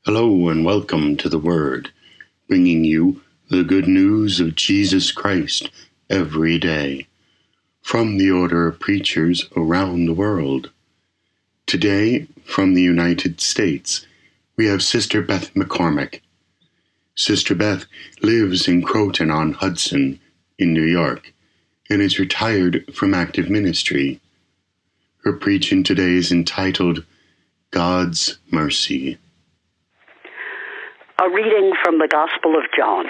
Hello and welcome to The Word, bringing you the good news of Jesus Christ every day, from the order of preachers around the world. Today, from the United States, we have Sister Beth McCormick. Sister Beth lives in Croton-on-Hudson in New York and is retired from active ministry. Her preaching today is entitled, God's Mercy. A reading from the Gospel of John.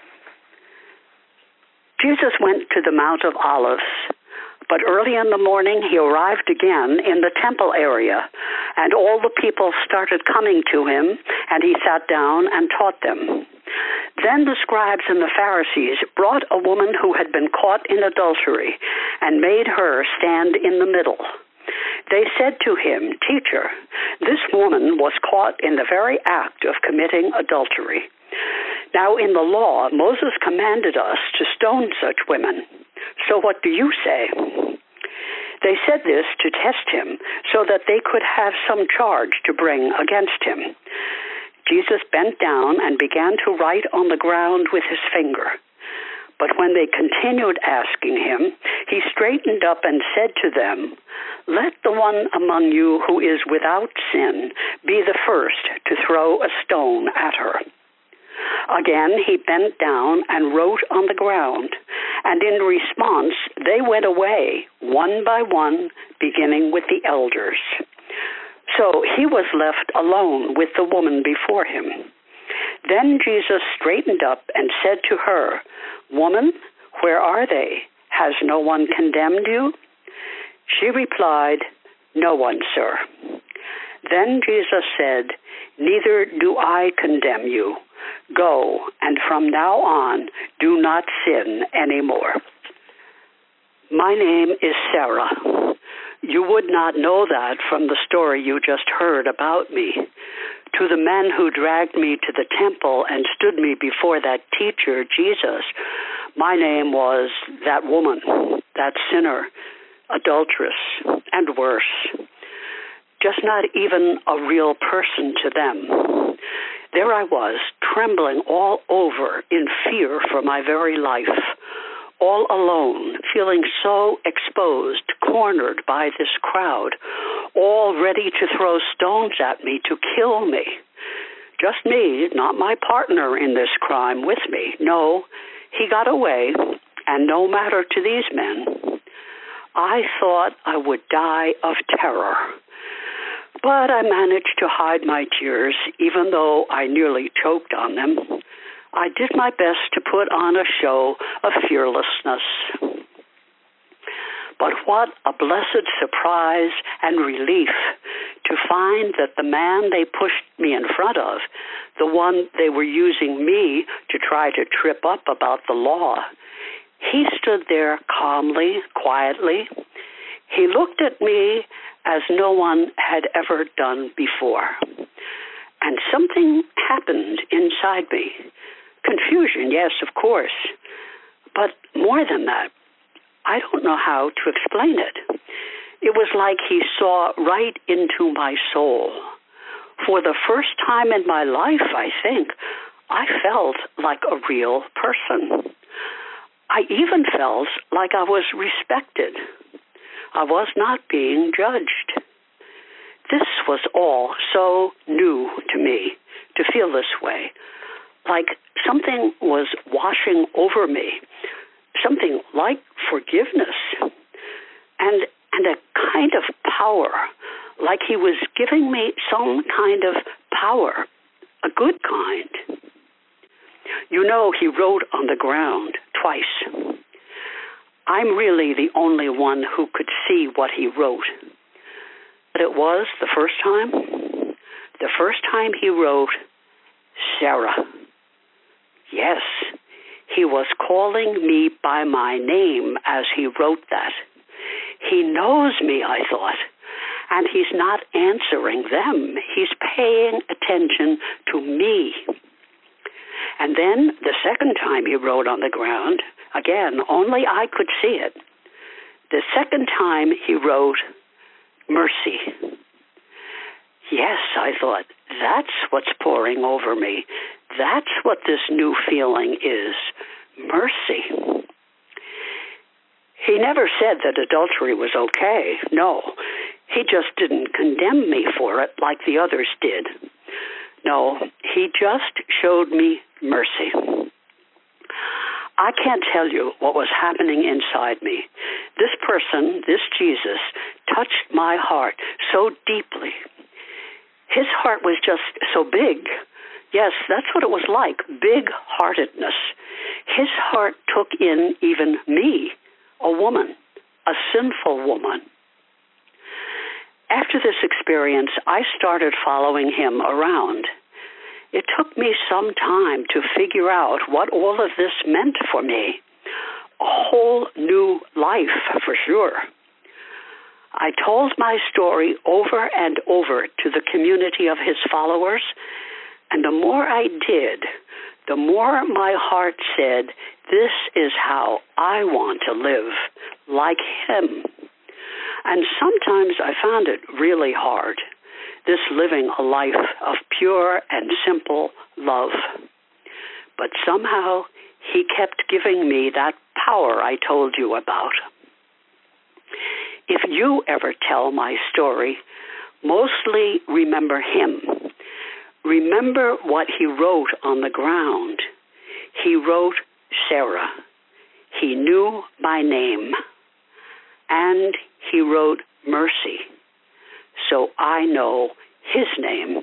Jesus went to the Mount of Olives, but early in the morning he arrived again in the temple area, and all the people started coming to him, and he sat down and taught them. Then the scribes and the Pharisees brought a woman who had been caught in adultery, and made her stand in the middle. They said to him, "Teacher, this woman was caught in the very act of committing adultery. Now in the law, Moses commanded us to stone such women. So what do you say?" They said this to test him, so that they could have some charge to bring against him. Jesus bent down and began to write on the ground with his finger. But when they continued asking him, he straightened up and said to them, "Let the one among you who is without sin be the first to throw a stone at her." Again he bent down and wrote on the ground, and in response they went away, one by one, beginning with the elders. So he was left alone with the woman before him. Then Jesus straightened up and said to her, "Woman, where are they? Has no one condemned you?" She replied, "No one, sir." Then Jesus said, "Neither do I condemn you. Go, and from now on, do not sin anymore." My name is Sarah. You would not know that from the story you just heard about me. To the men who dragged me to the temple and stood me before that teacher, Jesus, my name was that woman, that sinner, adulteress, and worse. Just not even a real person to them. There I was, trembling all over in fear for my very life, all alone, feeling so exposed, cornered by this crowd, all ready to throw stones at me to kill me. Just me, not my partner in this crime with me. No, he got away, and no matter to these men. I thought I would die of terror. But I managed to hide my tears, even though I nearly choked on them. I did my best to put on a show of fearlessness. But what a blessed surprise and relief to find that the man they pushed me in front of, the one they were using me to try to trip up about the law, he stood there calmly, quietly. He looked at me as no one had ever done before. And something happened inside me. Confusion, yes, of course. But more than that, I don't know how to explain it. It was like he saw right into my soul. For the first time in my life, I think, I felt like a real person. I even felt like I was respected. I was not being judged. This was all so new to me, to feel this way, like something was washing over me, something like forgiveness, and a kind of power, like he was giving me some kind of power, a good kind. You know, he wrote on the ground twice. I'm really the only one who could see what he wrote. But it was the first time he wrote, Sarah. Yes, he was calling me by my name as he wrote that. He knows me, I thought, and he's not answering them. He's paying attention to me. And then the second time he wrote on the ground, again, only I could see it. The second time he wrote, mercy. Yes, I thought, That's what's pouring over me. That's what this new feeling is. Mercy. He never said that adultery was okay. No, he just didn't condemn me for it like the others did. No, he just showed me mercy. I can't tell you what was happening inside me. This person, this Jesus, touched my heart so deeply. His heart was just so big. Yes, that's what it was like, big-heartedness. His heart took in even me, a woman, a sinful woman. After this experience, I started following him around. It took me some time to figure out what all of this meant for me. A whole new life, for sure. I told my story over and over to the community of his followers, and the more I did, the more my heart said, this is how I want to live, like him. And sometimes I found it really hard, this living a life of pure and simple love. But somehow he kept giving me that power I told you about. If you ever tell my story, mostly remember him. Remember what he wrote on the ground. He wrote Sarah. He knew my name. And he wrote mercy. So I know his name.